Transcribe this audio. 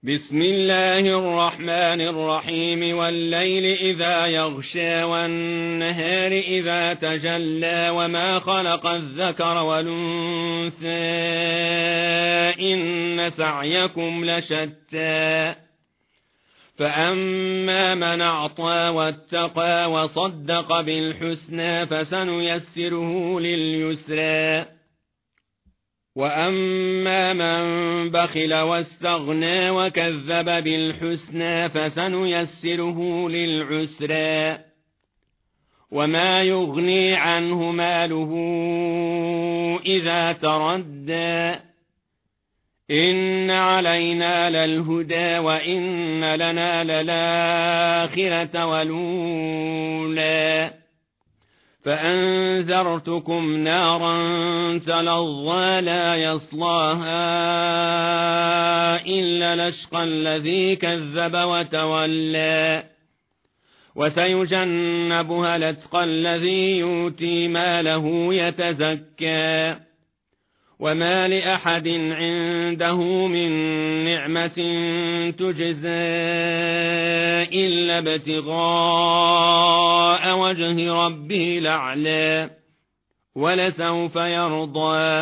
بسم الله الرحمن الرحيم والليل إذا يغشى والنهار إذا تجلى وما خلق الذكر والأنثى إن سعيكم لشتى فأما من أعطى واتقى وصدق بالحسنى فسنيسره لليسرى وأما من بخل واستغنى وكذب بالحسنى فسنيسره للعسرى وما يغني عنه ماله إذا تردى إن علينا للهدى وإن لنا للآخرة والأولى فأنذرتكم نارا تلظى لا يصلاها إلا الأشقى الذي كذب وتولى وسيجنبها الأتقى الذي يؤتي ماله يتزكى وما لأحد عنده من نعمة تجزى إلا ابتغاء وجه ربه الأعلى ولسوف يرضى